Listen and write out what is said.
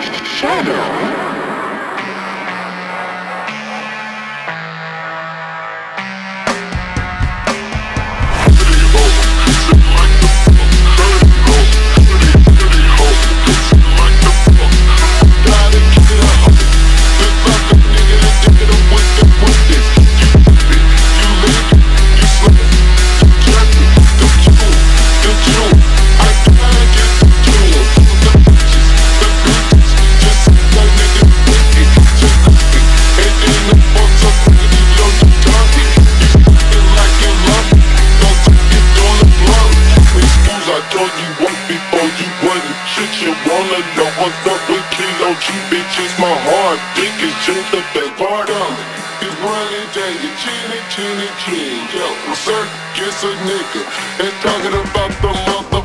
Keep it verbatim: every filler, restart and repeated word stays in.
Shadow. My heart think it's just the best part of it. It's running day, you chinny, chinny, chin. Yo, I'm circus a nigga. And talking about the mother